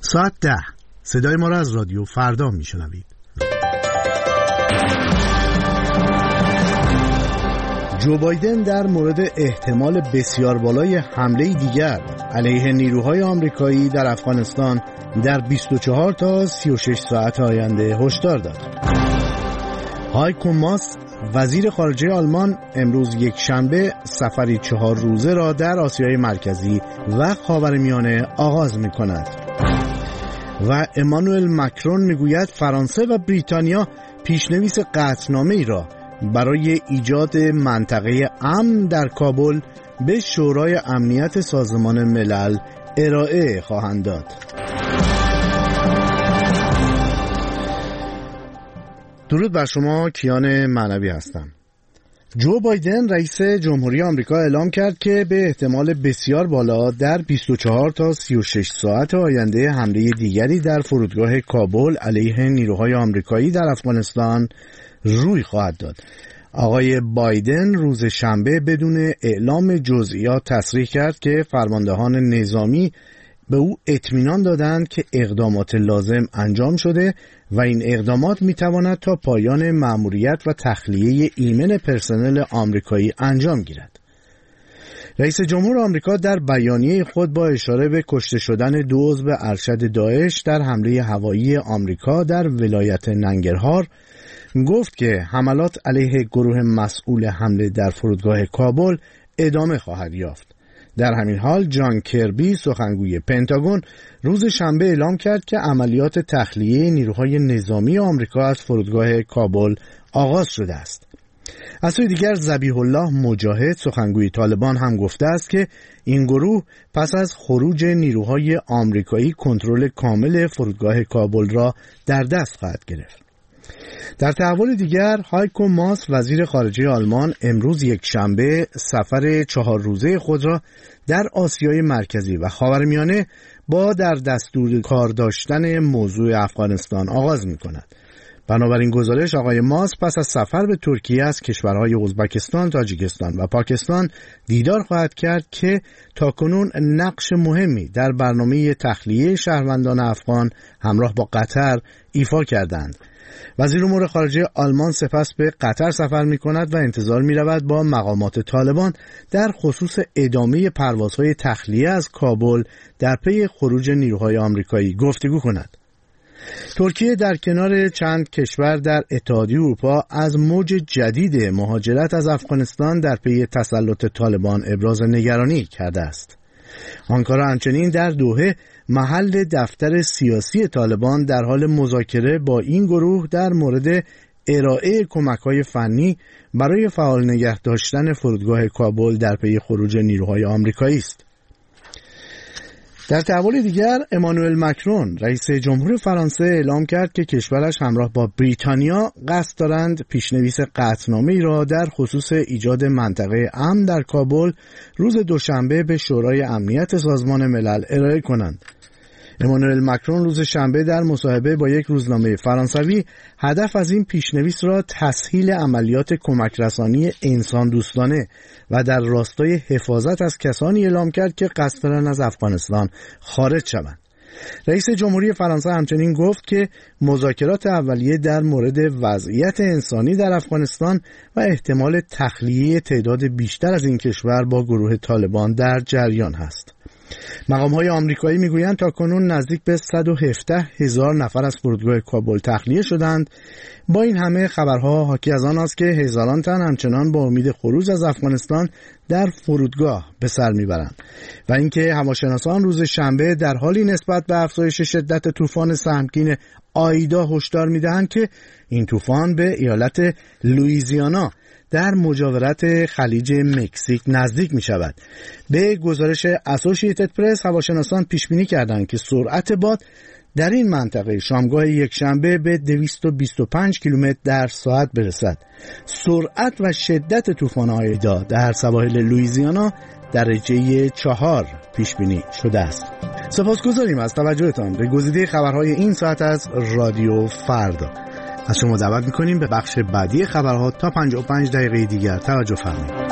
ساعت 10 صدای ما را از رادیو فردا میشنوید. جو بایدن در مورد احتمال بسیار بالای حمله دیگر علیه نیروهای آمریکایی در افغانستان در 24 تا 36 ساعت آینده هشدار داد. هایکو ماس وزیر خارجه آلمان امروز یک شنبه سفری 4 روزه را در آسیای مرکزی و خاورمیانه آغاز می کند. و امانوئل مکرون میگوید فرانسه و بریتانیا پیشنویس قطعنامه‌ای را برای ایجاد منطقه امن در کابل به شورای امنیت سازمان ملل ارائه خواهند داد. درود بر شما، کیان معنوی هستم. جو بایدن رئیس جمهوری آمریکا اعلام کرد که به احتمال بسیار بالا در 24 تا 36 ساعت آینده حمله دیگری در فرودگاه کابل علیه نیروهای آمریکایی در افغانستان روی خواهد داد. آقای بایدن روز شنبه بدون اعلام جزئیات تصریح کرد که فرماندهان نظامی به او اطمینان دادند که اقدامات لازم انجام شده و این اقدامات میتواند تا پایان مأموریت و تخلیه ایمن پرسنل آمریکایی انجام گیرد. رئیس جمهور آمریکا در بیانیه خود با اشاره به کشته شدن 2 عضو ارشد داعش در حمله هوایی آمریکا در ولایت ننگرهار گفت که حملات علیه گروه مسئول حمله در فرودگاه کابل ادامه خواهد یافت. در همین حال جان کربی سخنگوی پنتاگون روز شنبه اعلام کرد که عملیات تخلیه نیروهای نظامی آمریکا از فرودگاه کابل آغاز شده است. از سوی دیگر ذبیح الله مجاهد سخنگوی طالبان هم گفته است که این گروه پس از خروج نیروهای آمریکایی کنترل کامل فرودگاه کابل را در دست خواهد گرفت. در تحول دیگر هایکو ماس وزیر خارجه آلمان امروز یک شنبه سفر 4 روزه خود را در آسیای مرکزی و خاورمیانه با در دستور کار داشتن موضوع افغانستان آغاز می کند. بنابراین گزارش آقای ماس پس از سفر به ترکیه از کشورهای ازبکستان، تاجیکستان و پاکستان دیدار خواهد کرد که تاکنون نقش مهمی در برنامه تخلیه شهروندان افغان همراه با قطر ایفا کردند. وزیر امور خارجه آلمان سپس به قطر سفر می کند و انتظار می رود با مقامات طالبان در خصوص ادامه پروازهای تخلیه از کابل در پی خروج نیروهای آمریکایی گفتگو کند. ترکیه در کنار چند کشور در اتحادیه اروپا از موج جدید مهاجرت از افغانستان در پی تسلط طالبان ابراز نگرانی کرده است. آنکارا همچنین در دوحه محل دفتر سیاسی طالبان در حال مذاکره با این گروه در مورد ارائه کمک‌های فنی برای فعال نگه داشتن فرودگاه کابل در پی خروج نیروهای آمریکایی است. در تحول دیگر امانوئل مکرون رئیس جمهور فرانسه اعلام کرد که کشورش همراه با بریتانیا قصد دارند پیشنویس قطعنامه‌ای را در خصوص ایجاد منطقه امن در کابل روز دوشنبه به شورای امنیت سازمان ملل ارائه کنند. امانوئل مکرون روز شنبه در مصاحبه با یک روزنامه فرانسوی هدف از این پیشنویس را تسهیل عملیات کمک رسانی انسان دوستانه و در راستای حفاظت از کسانی اعلام کرد که قصد دارند از افغانستان خارج شوند. رئیس جمهوری فرانسه همچنین گفت که مذاکرات اولیه در مورد وضعیت انسانی در افغانستان و احتمال تخلیه تعداد بیشتر از این کشور با گروه طالبان در جریان است. مقام‌های آمریکایی میگویند تاکنون نزدیک به 117,000 نفر از فرودگاه کابل تخلیه شدند. با این همه خبرها حاکی از آن است که هزاران تن همچنان با امید خروج از افغانستان در فرودگاه به سر میبرند و اینکه هواشناسان روز شنبه در حالی نسبت به افزایش شدت طوفان سهمگین آیدا هشدار میدهند که این طوفان به ایالت لوئیزیانا در مجاورت خلیج مکزیک نزدیک می شود. به گزارش اسوسییتد پرس هواشناسان پیش بینی کردند که سرعت باد در این منطقه شامگاه یکشنبه به 225 کیلومتر در ساعت برسد. سرعت و شدت طوفان آیدا در سواحل لوئیزیانا درجه 4 پیش بینی شده است. سپاسگزاریم از توجهتان به گزیده خبرهای این ساعت از رادیو فردا. از شما دعوت می‌کنیم به بخش بعدی خبرها تا 55 دقیقه دیگر توجه فرمایید.